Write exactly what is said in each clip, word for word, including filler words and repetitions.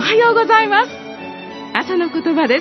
はようございます。朝の言葉です。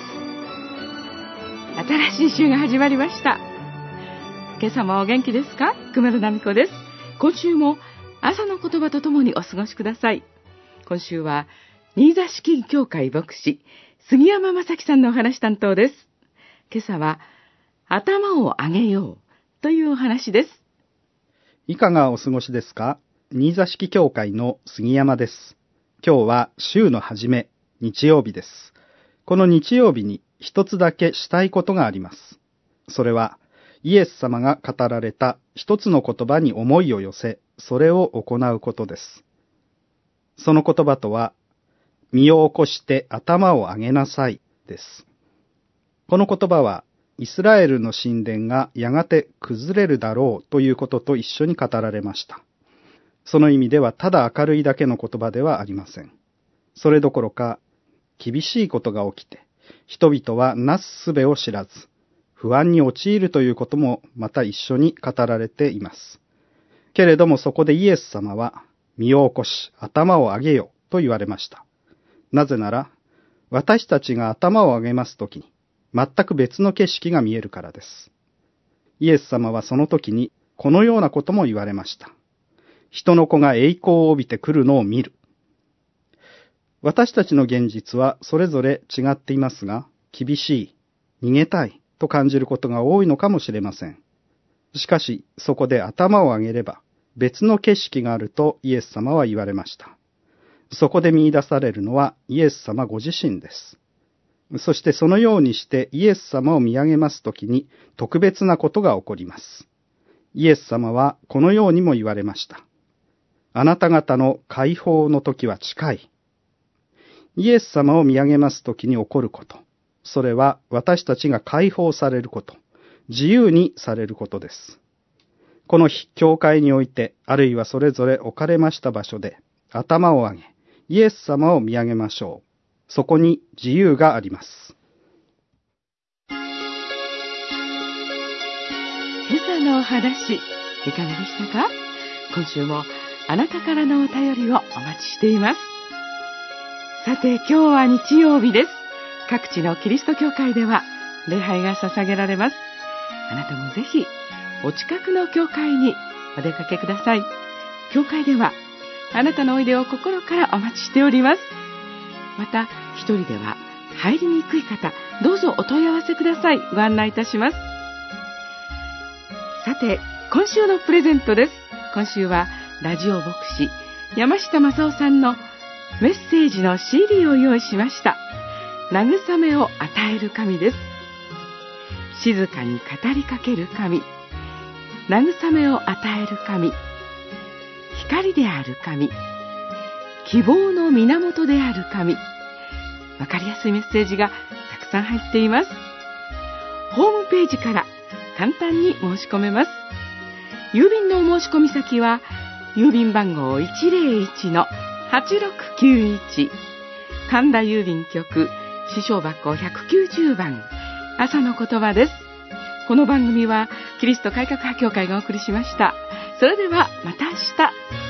新しい週が始まりました。今朝もお元気ですか？熊野奈美子です。今週も朝の言葉とともにお過ごしください。今週は新座敷教会牧師杉山正樹さんのお話担当です。今朝は頭を上げようというお話です。 いかがお過ごしですか？新座敷教会の杉山です。今日は週の初め、日曜日です。この日曜日に一つだけしたいことがあります。それはイエス様が語られた一つの言葉に思いを寄せ、それを行うことです。その言葉とは、身を起こして頭を上げなさいです。この言葉は、イスラエルの神殿がやがて崩れるだろうということと一緒に語られました。その意味ではただ明るいだけの言葉ではありません。それどころか、厳しいことが起きて、人々はなすすべを知らず、不安に陥るということもまた一緒に語られています。けれどもそこでイエス様は、身を起こし、頭を上げよと言われました。なぜなら、私たちが頭を上げますときに、全く別の景色が見えるからです。イエス様はその時に、このようなことも言われました。人の子が栄光を帯びてくるのを見る。私たちの現実はそれぞれ違っていますが、厳しい、逃げたいと感じることが多いのかもしれません。しかし、そこで頭を上げれば、別の景色があるとイエス様は言われました。そこで見出されるのはイエス様ご自身です。そしてそのようにしてイエス様を見上げますときに特別なことが起こります。イエス様はこのようにも言われました。あなた方の解放の時は近い。イエス様を見上げますときに起こること。それは私たちが解放されること。自由にされることです。この日、教会において、あるいはそれぞれ置かれました場所で、頭を上げ、イエス様を見上げましょう。そこに自由があります。 今朝のお話、いかがでしたか？今週もあなたからのお便りをお待ちしています。さて、今日は日曜日です。各地のキリスト教会では礼拝が捧げられます。あなたもぜひお近くの教会にお出かけください。教会ではあなたのおいでを心からお待ちしております。また、一人では入りにくい方、どうぞお問い合わせください。ご案内いたします。さて、今週のプレゼントです。今週はラジオ牧師山下正夫さんのメッセージの シーディー を用意しました。慰めを与える神です。静かに語りかける神、慰めを与える神、光である神、希望の源である神。わかりやすいメッセージがたくさん入っています。ホームページから簡単に申し込めます。郵便のお申し込み先は郵便番号 いちぜろいちのはちろくきゅういち、 神田郵便局支所箱ひゃくきゅうじゅうばん、朝の言葉です。この番組はキリスト改革派教会がお送りしました。それではまた明日。